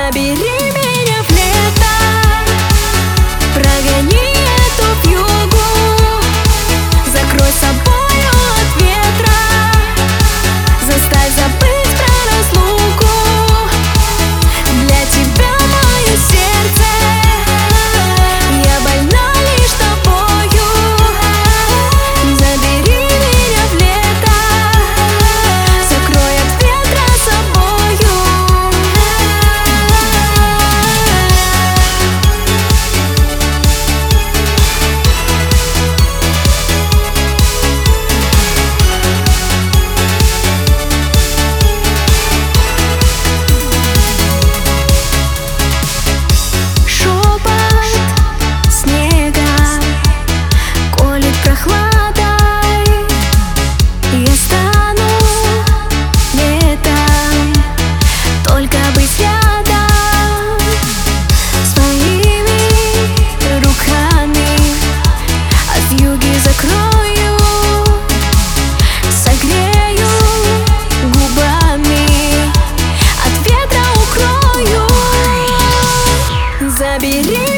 Забери меня в лето, прогони эту вьюгу, закрой собою от ветра, заставь забыть про разлуку. Для тебя мое сердце, я больна лишь тобою. Забери меня в лето, закрой от ветра собою. Закрою, согрею губами, от ветра укрою. Забери